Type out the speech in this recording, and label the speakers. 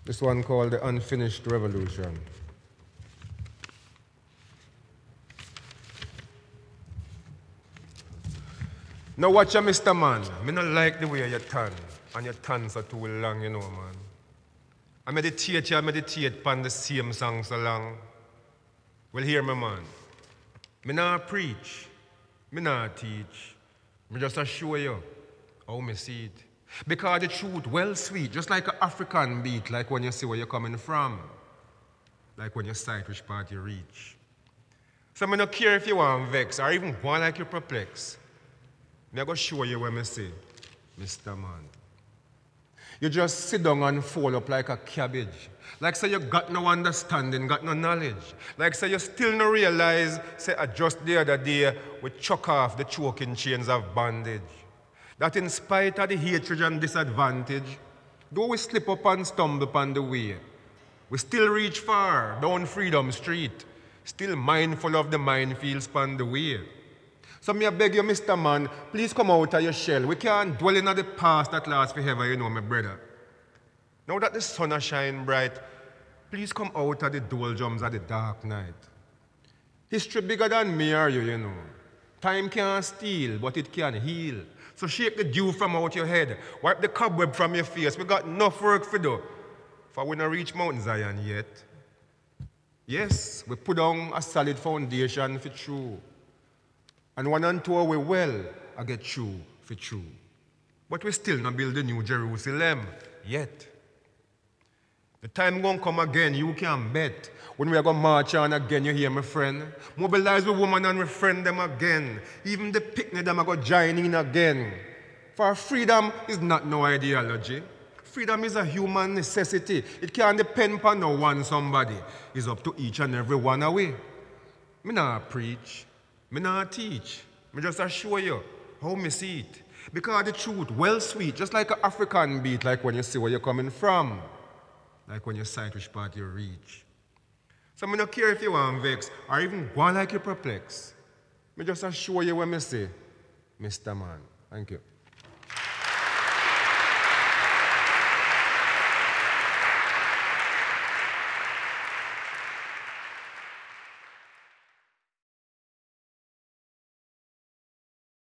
Speaker 1: This one called The Unfinished Revolution. Now watch ya, Mr. Man. Me not like the way you turn. And your turns are too long, you know, man. I meditate upon the same song so long. Well, hear me, man. Me not preach. Me not teach. Me just show you how me see it. Because the truth, well sweet, just like an African beat, like when you see where you're coming from. Like when you sight which part you reach. So me not care if you want vex or even want like you perplex. Me go show you what me say, Mr. Man. You just sit down and fold up like a cabbage. Like say you got no understanding, got no knowledge. Like say you still no realize, say just the other day we chuck off the choking chains of bondage. That in spite of the hatred and disadvantage, though we slip up and stumble upon the way, we still reach far down Freedom Street, still mindful of the minefields upon the way. So me I beg you, Mr. Man, please come out of your shell. We can't dwell in the past that lasts forever, you know, my brother. Now that the sun is shining bright, please come out of the doldrums of the dark night. History bigger than me or you know. Time can't steal, but it can heal. So shake the dew from out your head, wipe the cobweb from your face. We got enough work to do, for we not reach Mount Zion yet. Yes, we put down a solid foundation for true. And one and two we well, I get true for true. But we still not build the new Jerusalem yet. The time gonna come again, you can bet. When we are gonna march on again, you hear my friend? Mobilize the woman and refriend them again. Even the picnic them are gonna join in again. For freedom is not no ideology. Freedom is a human necessity. It can't depend upon no one somebody. It's up to each and every one away. Me not preach. Me not teach. Me just show you how me see it. Because the truth, well sweet, just like an African beat, like when you see where you're coming from. Like when you sight which part you reach. So I don't care if you want vex or even go like you perplex. I just show you what I say, Mr. Man. Thank you.